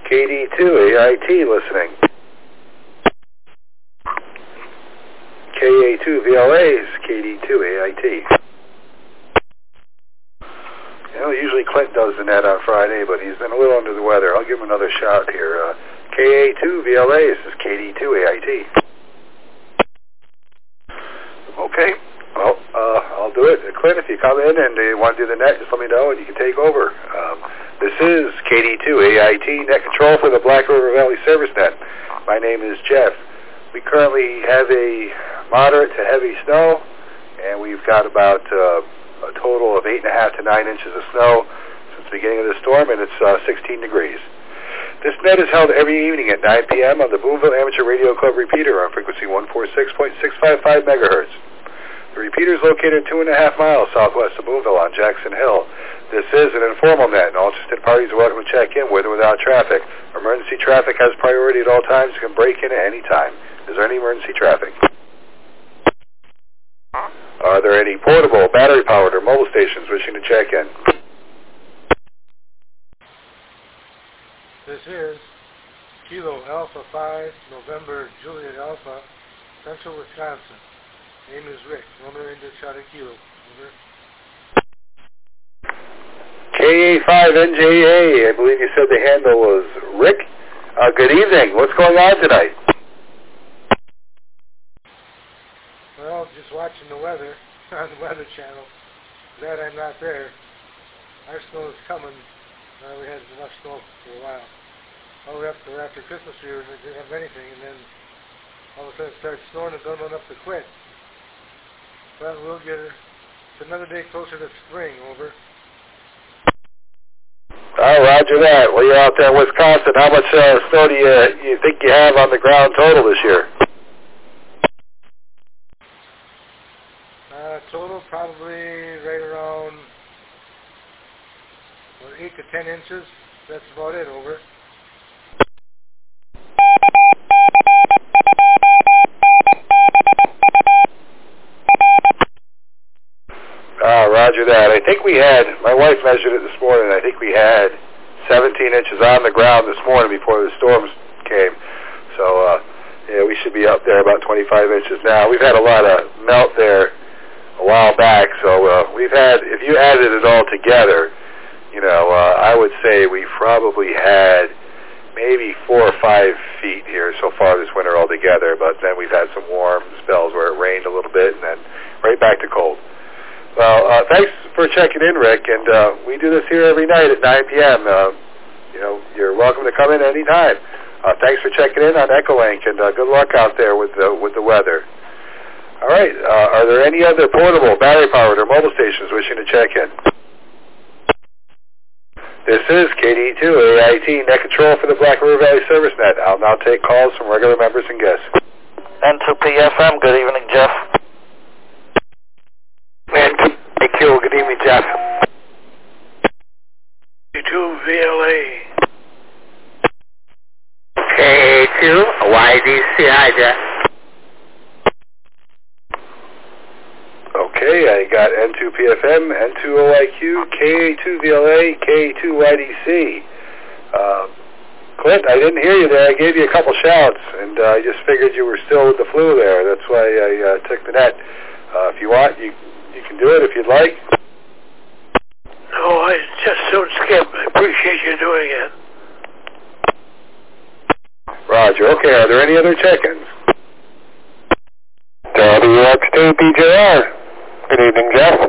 KD2AIT listening. KA2VLA is KD2AIT. You know, usually Clint does the net on Friday, but he's been a little under the weather. I'll give him another shout here. KA2VLA, this is KD2AIT. Okay, well, I'll do it. Clint, if you come in and you want to do the net, just let me know and you can take over. This is KD2AIT Net Control for the Black River Valley Service Net. My name is Jeff. We currently have a moderate to heavy snow, and we've got about a total of 8.5 to 9 inches of snow since the beginning of the storm, and it's 16 degrees. This net is held every evening at 9 p.m. on the Boonville Amateur Radio Club repeater on frequency 146.655 megahertz. The repeater is located 2.5 miles southwest of Boonville on Jackson Hill. This is an informal net, and all interested parties are welcome to check in with or without traffic. Emergency traffic has priority at all times. You can break in at any time. Is there any emergency traffic? Are there any portable, battery-powered, or mobile stations wishing to check in? This is Kilo Alpha 5, November Juliet Alpha, Central Wisconsin. Name is Rick. Roman Ranger Charlie Kilo. Over. KA5NJA, I believe you said the handle was Rick. Good evening. What's going on tonight? Well, just watching the weather on the Weather Channel. Glad I'm not there. Our snow is coming. We had enough snow for a while. All the way up to after Christmas we didn't have anything, and then all of a sudden it started snowing and don't know enough to quit. But we'll get it. It's another day closer to spring. Over. Roger that. Well, you're out there in Wisconsin. How much snow do you think you have on the ground total this year? Total probably right around 8 to 10 inches. That's about it. Over. Roger that. I think we had, my wife measured it this morning, I think we had 17 inches on the ground this morning before the storms came. So, yeah, we should be up there about 25 inches now. We've had a lot of melt there a while back, so we've had, if you added it all together, you know, I would say we probably had maybe 4 or 5 feet here so far this winter altogether, but then we've had some warm spells where it rained a little bit and then right back to cold. Well, thanks for checking in, Rick, and we do this here every night at 9 p.m. You know, you're welcome to come in any time. Thanks for checking in on Echolink, and good luck out there with the weather. All right, are there any other portable, battery-powered, or mobile stations wishing to check in? This is KD2AIT Net Control for the Black River Valley Service Net. I'll now take calls from regular members and guests. N2PFM, good evening, Jeff. NQ, good evening, Jeff. KD2VLA. KA2YDC, hi, Jeff. Okay, I got N2PFM, N2OIQ, KA2VLA, KA2YDC. Clint, I didn't hear you there. I gave you a couple shouts, and I just figured you were still with the flu there. That's why I took the net. If you want, you can do it if you'd like. No, I just don't skip. I appreciate you doing it. Roger. Okay, are there any other check-ins? WX2PJR. Good evening, Jeff.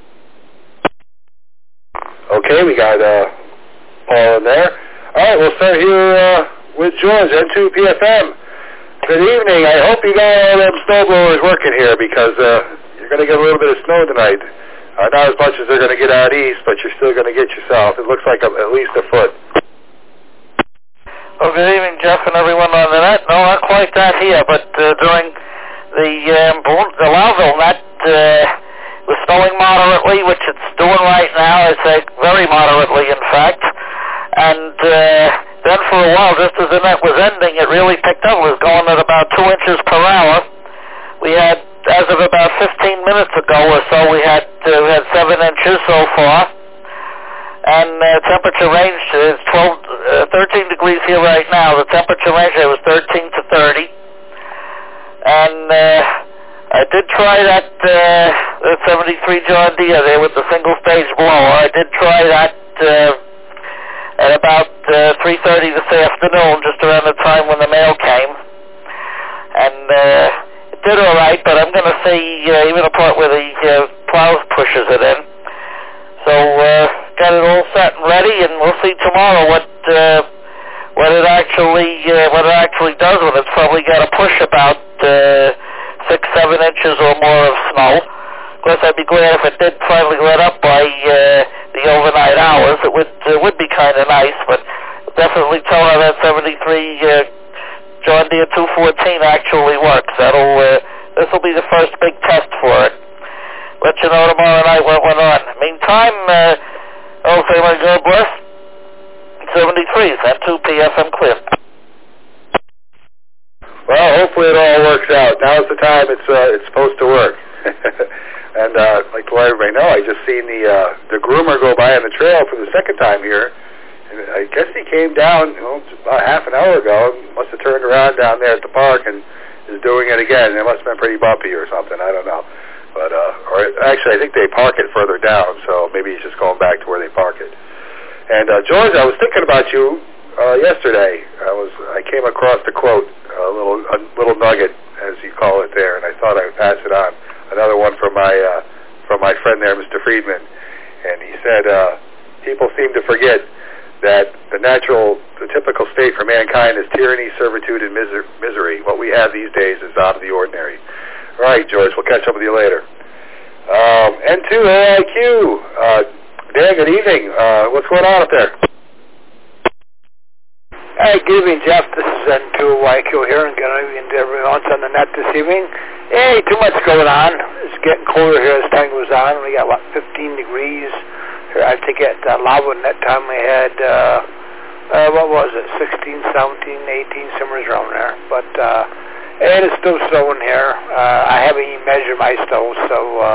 Okay, we got Paul in there. All right, we'll start here with George, N2PFM. Good evening. I hope you got all them snow blowers working here because you're going to get a little bit of snow tonight. Not as much as they're going to get out east, but you're still going to get yourself. It looks like at least a foot. Well, good evening, Jeff, and everyone on the net. No, not quite that here, but during the Lowville net was snowing moderately, which it's doing right now. I'd say very moderately, in fact. And then for a while, just as the net was ending, it really picked up. It was going at about 2 inches per hour. We had, as of about 15 minutes ago or so, we had 7 inches so far. And temperature range is 13 degrees here right now. The temperature range was 13 to 30. And I did try that the 73 John Deere there with the single-stage blower. I did try that at about 3:30 this afternoon, just around the time when the mail came. And it did all right, but I'm going to see even the part where the plow pushes it in. So got it all set and ready, and we'll see tomorrow what it actually does with it. It's probably got to push about 6-7 inches or more of snow. Of course, I'd be glad if it did finally let up by the overnight hours. It would be kind of nice, but definitely tell her that 73 John Deere 214 actually works. This will be the first big test for it. Let you know tomorrow night what went on. Meantime, I'll say my God bless. 73s at 2 p.m. clear. Well, hopefully it all works out. Now's the time it's supposed to work. And like to let everybody know, I just seen the groomer go by on the trail for the second time here. And I guess he came down, just about half an hour ago. Must have turned around down there at the park and is doing it again. It must have been pretty bumpy or something. I don't know. But or actually, I think they park it further down, so maybe he's just going back to where they park it. And George, I was thinking about you yesterday. I came across the quote, a little nugget, as you call it there, and I thought I would pass it on. Another one from my friend there, Mr. Friedman, and he said people seem to forget that the typical state for mankind is tyranny, servitude, and misery. What we have these days is out of the ordinary. All right, George, we'll catch up with you later. N2 AIQ. Dan, good evening. What's going on up there? Hey, good evening, Jeff. This is N2 AIQ here, and good evening to everyone on the net this evening. Hey, too much going on. It's getting colder here as time goes on. We got, 15 degrees here. I think at Loudon that time we had, 16, 17, 18, somewhere around there. But, and it's still snowing here. I haven't even measured my snow, so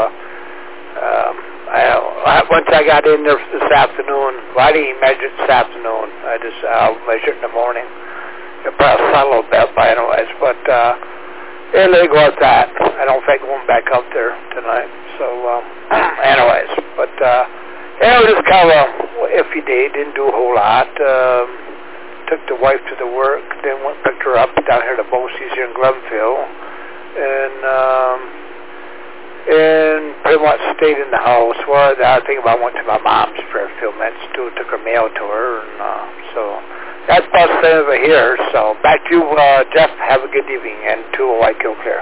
once I got in there this afternoon, I didn't even measure it this afternoon. I'll measure it in the morning. It'll probably sun a little bit, but anyways. But there you go with that. I don't think I'm going back up there tonight. So, anyways. But, it was just kind of a iffy day. Didn't do a whole lot. Took the wife to the work, then picked her up down here to Bosie's here in Glenville, and pretty much stayed in the house. Well, I think I went to my mom's for a few minutes too, took her mail to her, and so that's about the over here. So back to you, Jeff. Have a good evening, and to White Hill Clear.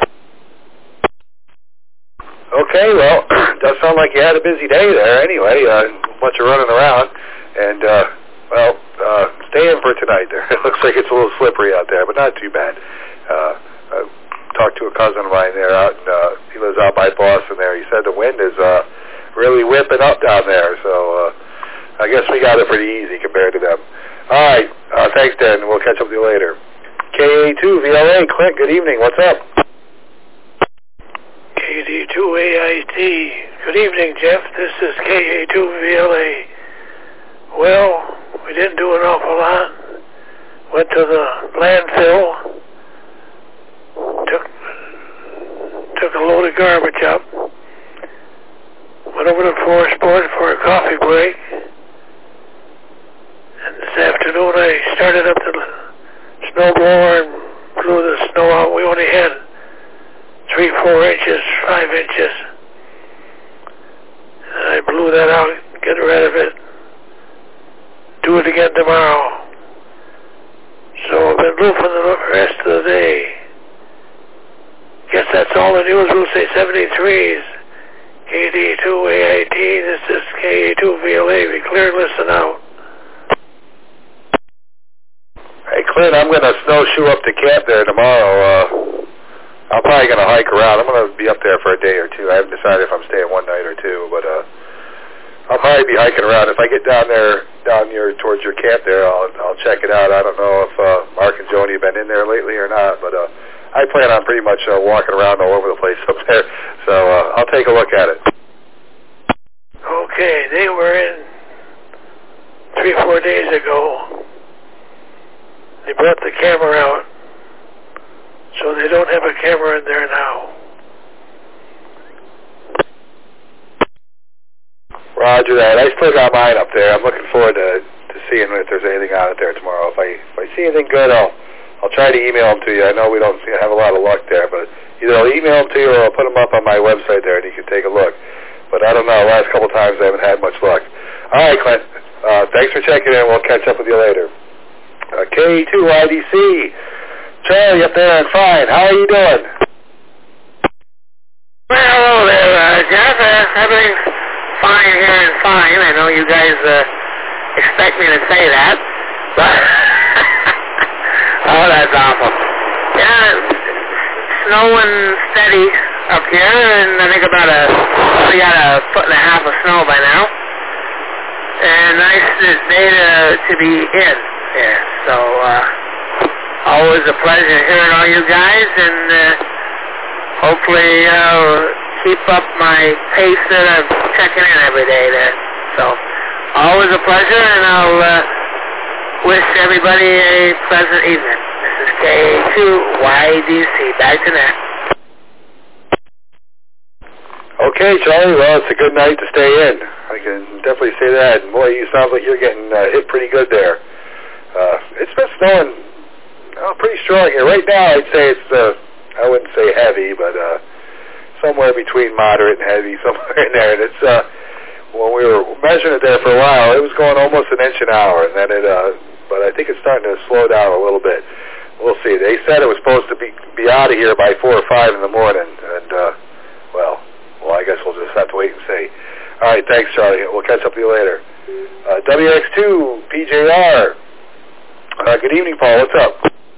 Okay, well, does sound like you had a busy day there. Anyway, a bunch of running around, and stay in for tonight there. It looks like it's a little slippery out there, but not too bad. I talked to a cousin of mine there out, and he lives out by Boston there. He said the wind is really whipping up down there, so I guess we got it pretty easy compared to them. All right, thanks, Dan. We'll catch up with you later. KA2 VLA, Clint, good evening. What's up? KD2 AIT. Good evening, Jeff. This is KA2 VLA. Well, we didn't do an awful lot. Went to the landfill. Took a load of garbage up. Went over to Forest Board for a coffee break. And this afternoon I started up the snowblower and blew the snow out. We only had 3-4 inches, 5 inches. And I blew that out, get rid of it. Do it again tomorrow. So I've been looping the rest of the day. Guess that's all the news. We'll say 73s. KD2 AIT. This is KA2 VLA. Be clear, listen out. Hey, Clint, I'm going to snowshoe up to camp there tomorrow. I'm probably going to hike around. I'm going to be up there for a day or two. I haven't decided if I'm staying one night or two, but I'll probably be hiking around. If I get down here towards your camp there, I'll check it out. I don't know if Mark and Joni have been in there lately or not, but I plan on pretty much walking around all over the place up there, so I'll take a look at it. Okay, they were in 3-4 days ago. They brought the camera out, so they don't have a camera in there now. Roger that. I still got mine up there. I'm looking forward to seeing if there's anything out there tomorrow. If I see anything good, I'll try to email them to you. I know we don't have a lot of luck there, but either I'll email them to you or I'll put them up on my website there and you can take a look. But I don't know. The last couple of times I haven't had much luck. All right, Clint. Thanks for checking in. We'll catch up with you later. K2IDC. Charlie up there and fine. How are you doing? Well, hello there, Jeff. Everything's fine here and fine. I know you guys expect me to say that, but oh, that's awful. Yeah, snowing steady up here, and I think we got 1.5 foot of snow by now. And nice day to be in here. So always a pleasure hearing all you guys, and hopefully keep up my pace that I'm checking in every day there. So always a pleasure, and I'll wish everybody a pleasant evening. This is K2YDC. Back to net. Okay, Charlie. Well, it's a good night to stay in. I can definitely say that. And boy, you sound like you're getting hit pretty good there. It's been snowing pretty strong here. Right now, I'd say it's, I wouldn't say heavy, but somewhere between moderate and heavy, somewhere in there. And it's, when we were measuring it there for a while, it was going almost 1 inch an hour. And then but I think it's starting to slow down a little bit. We'll see. They said it was supposed to be out of here by 4 or 5 in the morning. And, well, I guess we'll just have to wait and see. All right, thanks, Charlie. We'll catch up with you later. WX2, PJR. Good evening, Paul. What's up?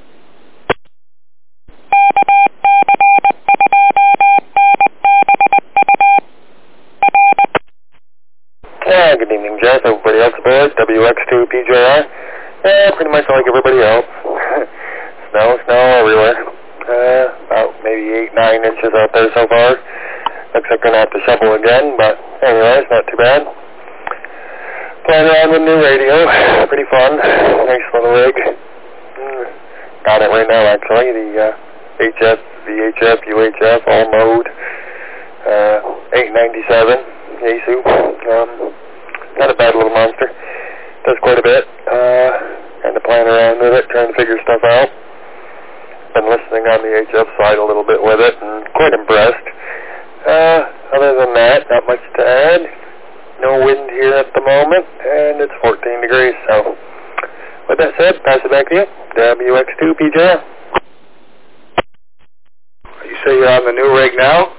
Yeah, good evening, Jeff. Everybody else aboard, WX2, PJR. Yeah, pretty much like everybody else. Snow everywhere. About maybe 8-9 inches out there so far. Looks like going to have to shovel again, but anyway, it's not too bad. Playing around with new radio. Pretty fun. Nice little rig. Got it right now, actually. The HF, VHF, UHF, all mode. 897 Yaesu. Not a bad little monster. Does quite a bit. Kind of playing around with it, trying to figure stuff out. Been listening on the HF side a little bit with it, and quite impressed. Other than that, not much to add. No wind here at the moment, and it's 14 degrees, so with that said, pass it back to you. WX2 PJR. You say you're on the new rig now?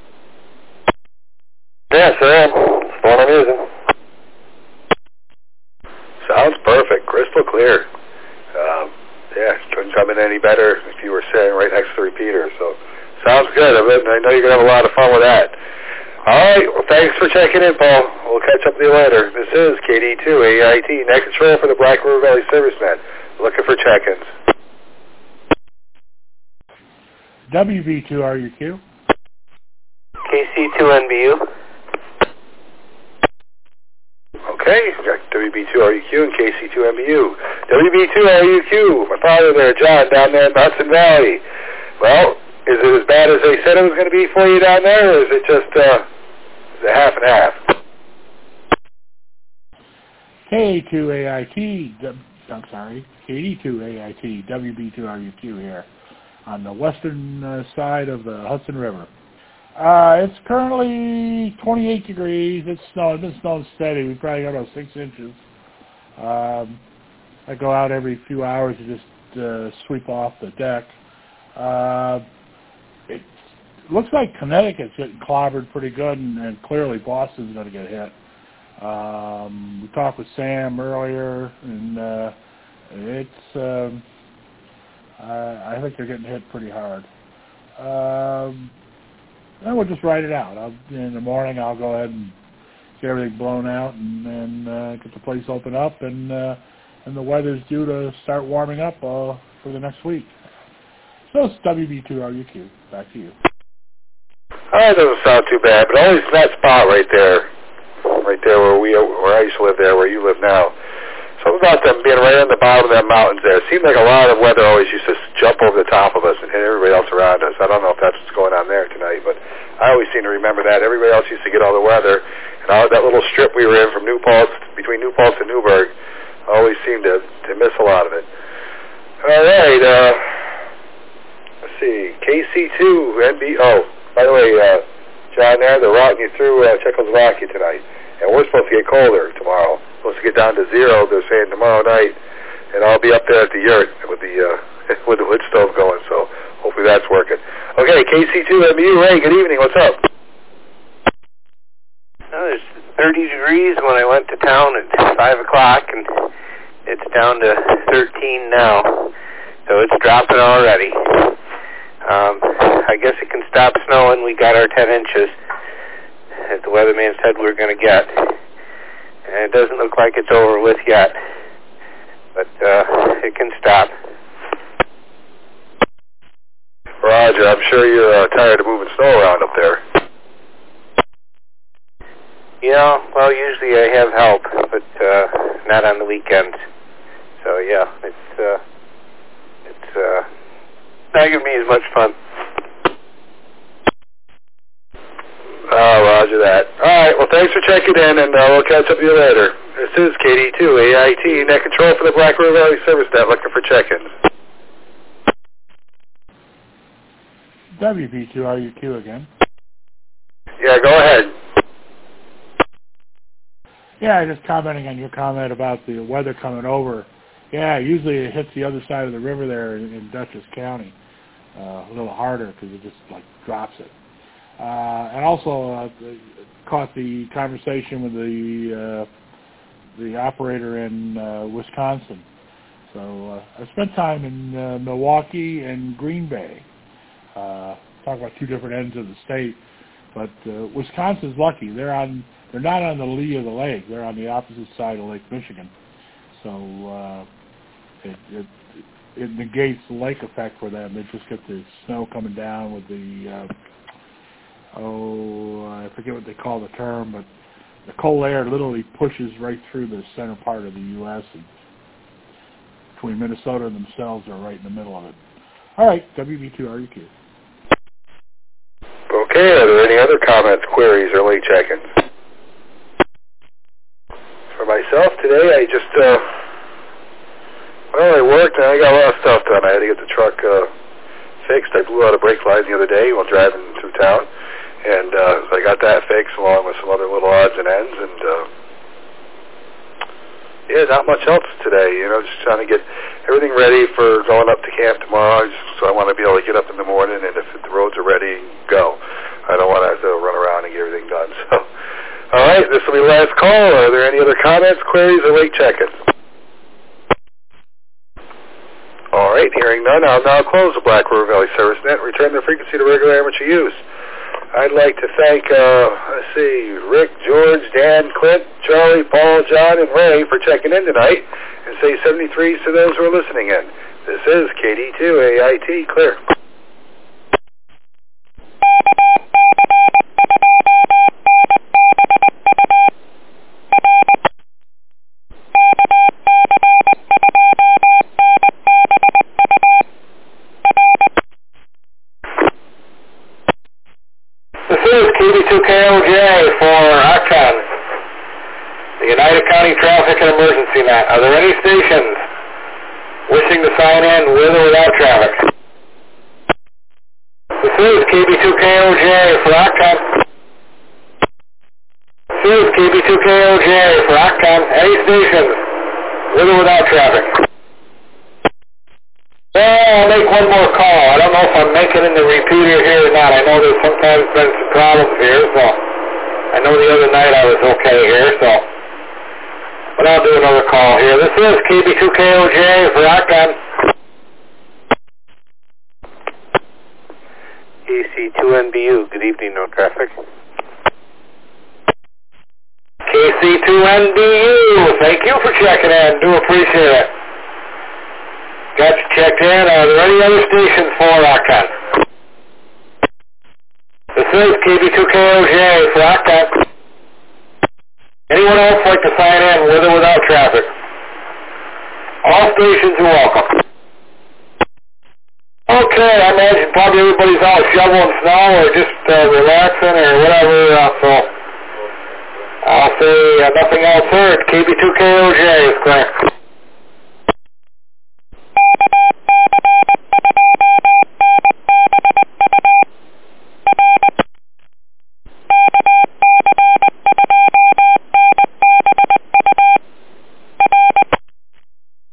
Yes, I am. It's the one I'm using. Sounds perfect. Crystal clear. Yeah, couldn't come in any better if you were sitting right next to the repeater, so sounds good. I know you're going to have a lot of fun with that. All right. Well, thanks for checking in, Paul. We'll catch up with you later. This is KD2AIT, net control for the Black River Valley Servicemen. Looking for check-ins. WB2RUQ. KC2NBU. Okay, got WB2RUQ and KC2NBU. WB2RUQ, my father there, John, down there in the Hudson Valley. Well, is it as bad as they said it was going to be for you down there, or is it just is it half and half? KD2AIT, WB2RUQ here on the western side of the Hudson River. It's currently 28 degrees. It's been snowing steady. We probably got about 6 inches. I go out every few hours to just sweep off the deck. It looks like Connecticut's getting clobbered pretty good, and clearly Boston's going to get hit. We talked with Sam earlier, and I think they're getting hit pretty hard. And we'll just ride it out. In the morning, I'll go ahead and get everything blown out, and then get the place open up, and the weather's due to start warming up for the next week. So it's WB2RUQ. Back to you. That doesn't sound too bad, but always that spot right there where I used to live there, where you live now. Something about them being right on the bottom of them mountains there. It seemed like a lot of weather always used to jump over the top of us and hit everybody else around us. I don't know if that's what's going on there tonight, but I always seem to remember that. Everybody else used to get all the weather, and all that little strip we were in from New Paltz, between New Paltz and Newburgh, I always seemed to miss a lot of it. All right, let's see, KC2 NBO. By the way, John, they're routing you through Czechoslovakia tonight, and we're supposed to get colder tomorrow. Supposed to get down to 0, they're saying tomorrow night, and I'll be up there at the yurt with the with the wood stove going, so hopefully that's working. Okay, KC2MU, Ray, good evening, what's up? Well, there's 30 degrees when I went to town at 5 o'clock, and it's down to 13 now, so it's dropping already. I guess it can stop snowing. We got our 10 inches that the weatherman said we were going to get. And it doesn't look like it's over with yet, but it can stop. Roger, I'm sure you're tired of moving snow around up there. Yeah, well, usually I have help, but not on the weekends. So yeah, it's not giving me as much fun. Oh, roger that. All right, well, thanks for checking in, and we'll catch up with you later. This is KD2 AIT, Net Control for the Black River Valley Service Net, looking for check-ins. WP2RUQ again. Yeah, go ahead. Yeah, just commenting on your comment about the weather coming over. Yeah, usually it hits the other side of the river there in Dutchess County a little harder because it just like drops it. And also caught the conversation with the operator in Wisconsin. So I spent time in Milwaukee and Green Bay. Talk about two different ends of the state, but Wisconsin's lucky. They're not on the lee of the lake. They're on the opposite side of Lake Michigan. So it negates the lake effect for them. They just get the snow coming down with the I forget what they call the term, but the cold air literally pushes right through the center part of the U.S. and between Minnesota and themselves are right in the middle of it. All right, WB2RUQ. Okay, are there any other comments, queries, or late check-ins? For myself today, I just, I worked and I got a lot of stuff done. I had to get the truck fixed. I blew out a brake line the other day while driving through town. And so I got that fixed along with some other little odds and ends. And, yeah, not much else today. Just trying to get everything ready for going up to camp tomorrow. So I want to be able to get up in the morning, and if the roads are ready, go. I don't want to have to run around and get everything done. So, all right, this will be the last call. Are there any other comments, queries, or late check-ins? All right, hearing none, I'll now close the Black River Valley Service Net and return the frequency to regular amateur use. I'd like to thank, Rick, George, Dan, Clint, Charlie, Paul, John, and Ray for checking in tonight, and say 73s to those who are listening in. This is KD2 AIT, clear. KD2KOJ for Octon, the United County Traffic and Emergency Net. Are there any stations wishing to sign in with or without traffic? This is KB2KOJ for Octon. This is KB2KOJ for Octon. Any stations with or without traffic? Well, I'll make one more call. I don't know if I'm making in the repeater here or not. I know there's sometimes been some problems here, so I know the other night I was okay here, so. But I'll do another call here. This is KB2KOJ for Octon. KC2NBU, good evening, no traffic. KC2NBU, thank you for checking in. Do appreciate it. Got you checked in. Are there any other stations for Octon? This is KB2KOJ for Octon. Anyone else like to sign in with or without traffic? All stations are welcome. Okay, I imagine probably everybody's out shoveling snow or just relaxing or whatever, so I'll say nothing else heard. KB2KOJ is correct.